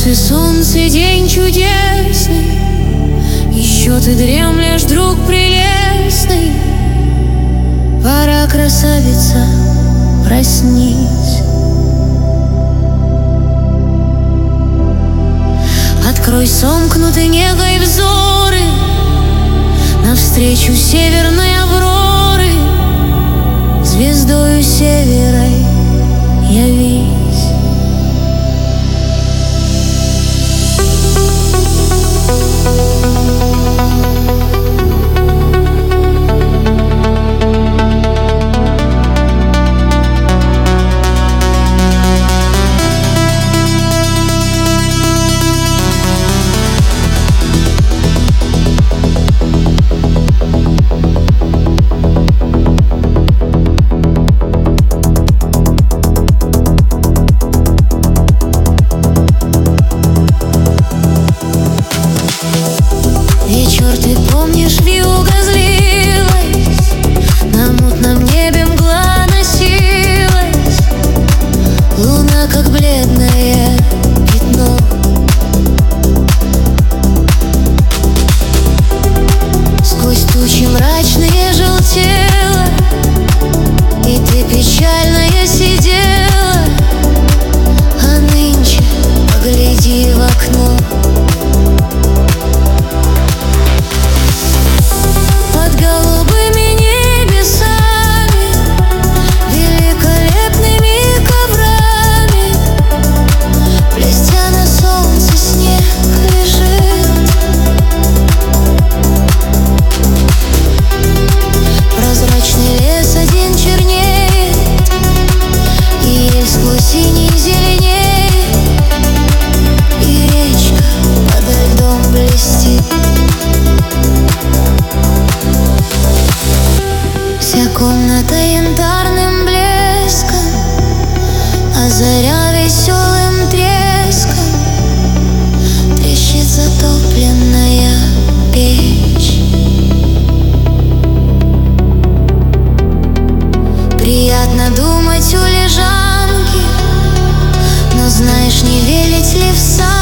ты, солнце, день чудесный, еще ты дремлешь, друг прелестный. Пора, красавица, проснись. Открой сомкнутые негой взоры навстречу северной авроры. Звездою северой явись. Вечер, ты помнишь, вьюга злилась, на мутном небе мгла носилась, луна, как бледное пятно. Сквозь тучи мрачные желтела, и ты печальная сидела. А нынче погляди в окно. Синий зеленеет, и речка подо льдом блестит. Вся комната янтарным блеском, а заря веселым треском. Трещит затопленная печь. Приятно думать у лежанки, но знаешь, не велить ли в сад?